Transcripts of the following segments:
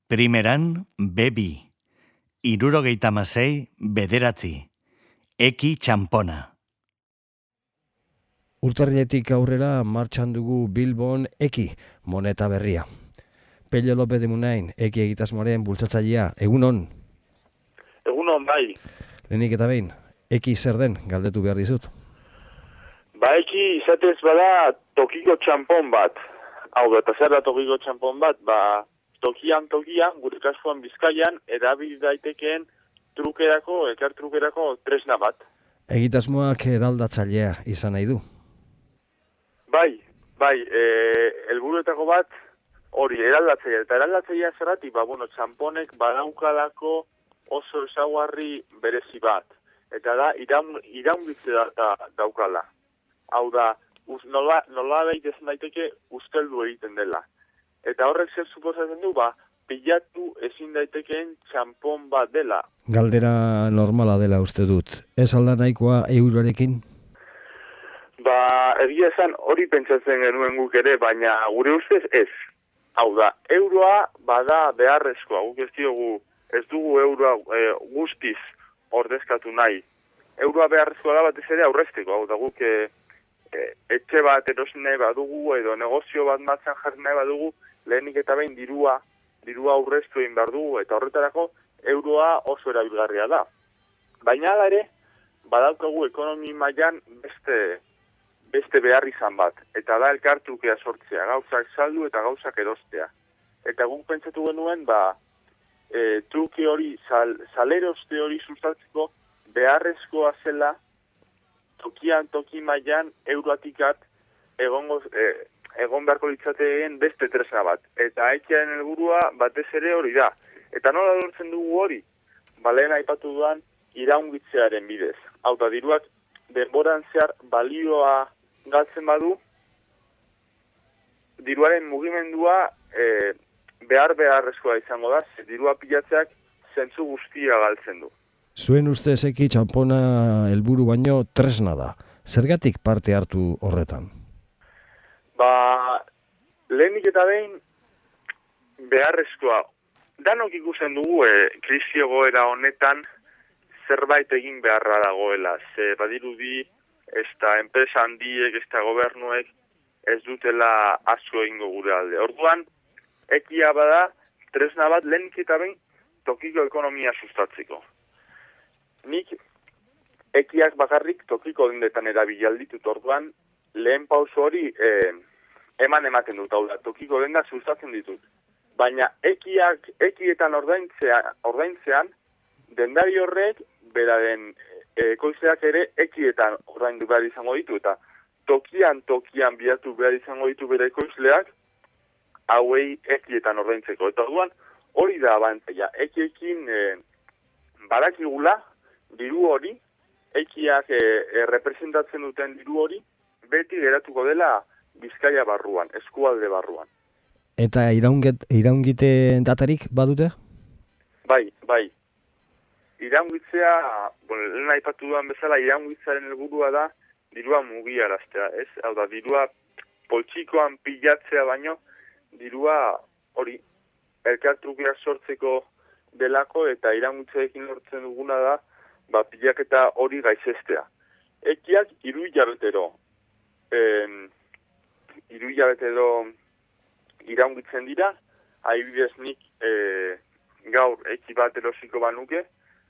Primeran, B2, 76, 9, Eki txanpona. Urtarriletik aurrera martxan dugu Bilbon Eki moneta berria. Pello López de Munain, Eki egitasmoaren bultzatzailea, egunon? Egunon, bai. Lehenik eta behin, Eki zer den galdetu behar dizut? Ba, Eki izatez bada tokiko txanpon bat. Hau da, eta zer da tokiko txanpon bat? Ba, tokian, gure kasuan Bizkaian, erabil daitekeen trukerako, elkartrukerako tresna bat. Egitasmoak eraldatzailea izan nahi du. Bai, helburuetako bat hori eraldatzailea. Eta eraldatzailea zerratik, ba, bueno, txanponek badaukalako oso ezaugarri berezi bat. Eta da, iraungitze daukala. Hau da, nola behit ezin daiteke usteldu egiten dela. Eta horrek zer suposatzen du, ba, pilatu ezin daitekeen txanpon bat dela. Galdera normala dela uste dut. Ez alda nahikoa euroarekin? Ba, egia esan hori pentsatzen genuen guk ere, baina gure ustez ez. Hau da, euroa bada beharrezkoa, guk ez dugu euroa guztiz ordezkatu nahi. Euroa beharrezkoa da batez ere aurrezteko, hau da guk etxe bat erosin nahi badugu edo negozio bat martxan jarri nahi badugu, lehenik eta behin dirua aurreztu egin behar dugu, eta horretarako euroa oso erabilgarria da. Baina hala ere, badaukagu ekonomi mailan beste behar izan bat, eta da elkartrukea sortzea, gauzak saldu eta gauzak erostea. Eta guk pentsatu genuen, truke hori, saleroste hori sustatzeko beharrezkoa zela toki mailan euroatikat egon beharko litzatekeen beste tresna bat. Eta Ekiaren helburua batez ere hori da. Eta nola lortzen dugu hori? Lehen aipatu duan iraungitzearen bidez. Hau da, diruak denboran zehar balioa galtzen badu, diruaren mugimendua beharrezkoa izango da, dirua pilatzeak zentzu guztia galtzen du. Zuen ustez Eki txanpona helburu baino tresna da. Zergatik parte hartu horretan? Ba, lehenik eta behin beharrezkoa. Danok ikusten dugu krisi egoera honetan zerbait egin beharra dagoela. Ze badirudi ez da enpresa handiek, ez da gobernuek ez dutela asko egingo gure alde. Orduan, Ekia bada tresna bat lehenik eta behin tokiko ekonomia sustatzeko. Nik Ekiak bakarrik tokiko dendetan erabilalditut, orduan lehen pauso hori ematen dut, hau da, tokiko denda sustatzen ditut. Baina Ekietan ordaintzean, dendari horrek, beraren ekoizleak ere Ekietan ordaindu behar izango ditu, eta tokian bilatu behar izango ditu bere ekoizleak, hauei Ekietan ordaintzeko. Eta orduan, hori da abantaila. Ekiekin badakigula, diru hori, Ekiak representatzen duten diru hori, beti geratuko dela Bizkaia barruan, eskualde barruan. Eta iraungite datarik badute? Bai. Iraungitzea, lehen aipatu duan bezala, iraungitzearen helburua da dirua mugiaraztea, ez? Hau da, dirua poltsikoan pilatzea baino, dirua hori elkartrukeak sortzeko delako eta iraungitzeekin lortzen duguna da, pilaketa hori gaitzestea. Ekiak 3 hilabetero iraungitzen dira, adibidez nik gaur Eki bat erosiko banuke,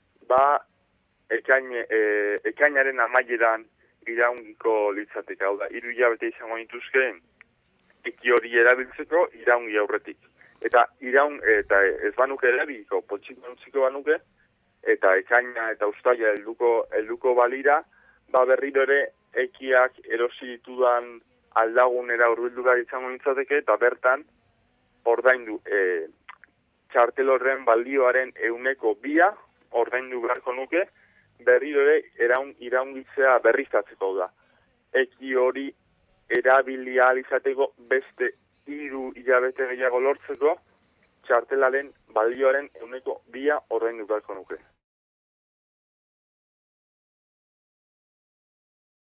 ekainaren amaieran iraungiko litzateke, hau da, 3 hilabete izango nituzke Eki hori erabiltzeko iraungi aurretik. Eta ez banuke erabiliko, poltsiko utziko banuke, eta ekaina eta uztaila helduko balira, berriro ere Ekiak erosi ditudan aldagunera hurbildu behar izango nintzateke, eta bertan ordaindu txartel horren balioaren 2% ordaindu beharko nuke, berriro ere iraungitzea berriztatzeko da. Eki hori erabili ahal izateko beste 3 hilabete gehiago lortzeko, txartelaren balioaren 2% ordaindu beharko nuke.